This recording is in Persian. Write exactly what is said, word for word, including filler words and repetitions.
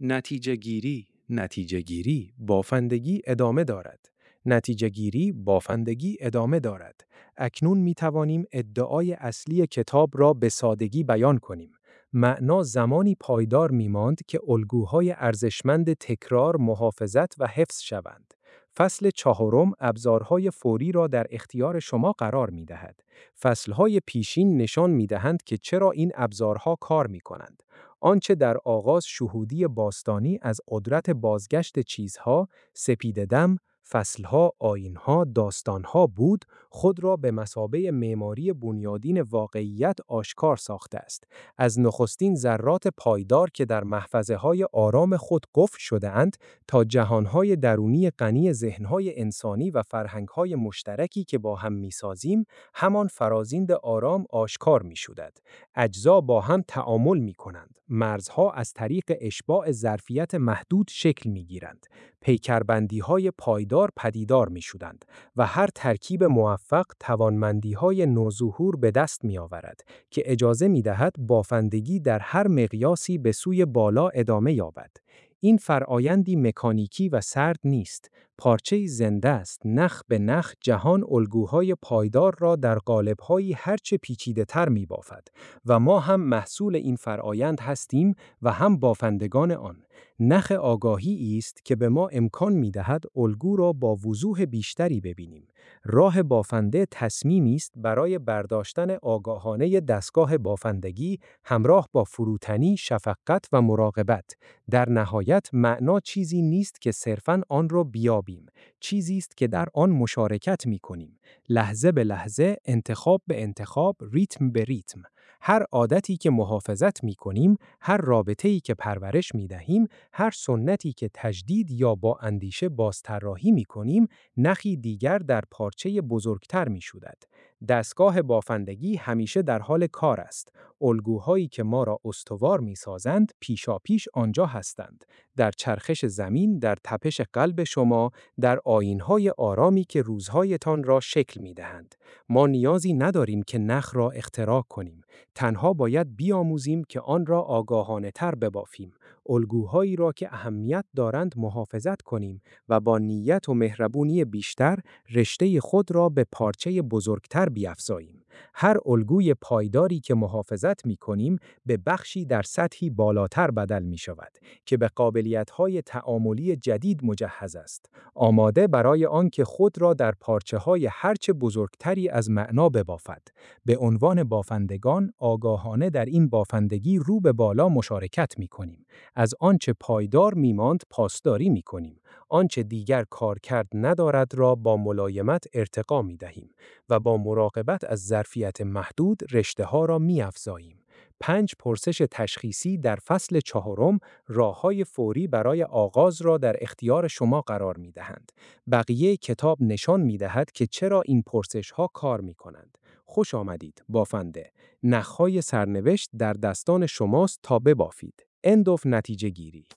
نتیجه گیری، نتیجه گیری، بافندگی ادامه دارد. نتیجه گیری، بافندگی ادامه دارد. اکنون می توانیم ادعای اصلی کتاب را به سادگی بیان کنیم. معنا زمانی پایدار می ماند که الگوهای ارزشمند تکرار، محافظت و حفظ شوند. فصل چهارم ابزارهای فوری را در اختیار شما قرار می دهد. فصلهای پیشین نشان می دهند که چرا این ابزارها کار می کنند. آنچه در آغاز شهودی باستانی از قدرت بازگشت چیزها، سپیده‌دم، فصلها، آیینها، داستانها بود، خود را به مثابه معماری بنیادین واقعیت آشکار ساخته است. از نخستین ذرات پایدار که در محفظه‌های آرام خود قفل شده‌اند تا جهانهای درونی غنی ذهنهای انسانی و فرهنگهای مشترکی که با هم می‌سازیم، همان فرازیند آرام آشکار می‌شود. اجزا با هم تعامل می‌کنند. مرزها از طریق اشباع ظرفیت محدود شکل می‌گیرند. پیکربندی‌های پایدار پدیدار می‌شدند و هر ترکیب موفق توانمندی‌های نوظهور به دست می‌آورد که اجازه می‌دهد بافندگی در هر مقیاسی به سوی بالا ادامه یابد. این فرآیندی مکانیکی و سرد نیست، پارچه‌ای زنده است. نخ به نخ جهان الگوهای پایدار را در قالب‌هایی هرچه پیچیده‌تر می‌بافد و ما هم محصول این فرآیند هستیم و هم بافندگان آن. نخ آگاهی است که به ما امکان می‌دهد الگو را با وضوح بیشتری ببینیم. راه بافنده تصمیمی است برای برداشتن آگاهانه دستگاه بافندگی همراه با فروتنی، شفقت و مراقبت. در نهایت معنا چیزی نیست که صرفاً آن را بیابیم، چیزی است که در آن مشارکت می‌کنیم. لحظه به لحظه، انتخاب به انتخاب، ریتم به ریتم. هر عادتی که محافظت می‌کنیم، هر رابطه‌ای که پرورش می‌دهیم، هر سنتی که تجدید یا با اندیشه بازطراحی می‌کنیم، نخی دیگر در پارچه بزرگتر می‌شود. دستگاه بافندگی همیشه در حال کار است. الگوهایی که ما را استوار می‌سازند، پیشاپیش آنجا هستند. در چرخش زمین، در تپش قلب شما، در آیین‌های آرامی که روزهایتان را شکل می‌دهند. ما نیازی نداریم که نخ را اختراع کنیم. تنها باید بیاموزیم که آن را آگاهانه‌تر ببافیم. الگوهایی را که اهمیت دارند محافظت کنیم و با نیت و مهربونی بیشتر رشته خود را به پارچه بزرگتر بیفزاییم. هر الگوی پایداری که محافظت می‌کنیم به بخشی در سطحی بالاتر بدل می‌شود که به قابلیت‌های تعاملی جدید مجهز است، آماده برای آنکه خود را در پارچه‌های هرچه بزرگتری از معنا ببافد. به عنوان بافندگان آگاهانه در این بافندگی رو به بالا مشارکت می‌کنیم. از آنچه پایدار می‌ماند پاسداری می‌کنیم. آنچه دیگر کارکرد ندارد را با ملایمت ارتقا می‌دهیم و با مراقبت از ظرفیت محدود رشته‌ها را می‌افزاییم. پنج پرسش تشخیصی در فصل چهارم راه‌های فوری برای آغاز را در اختیار شما قرار می‌دهند. بقیه کتاب نشان می‌دهد که چرا این پرسش‌ها کار می‌کنند. خوش آمدید بافنده. نخ‌های سرنوشت در دستان شماست تا ببافید. اند آف نتیجه گیری.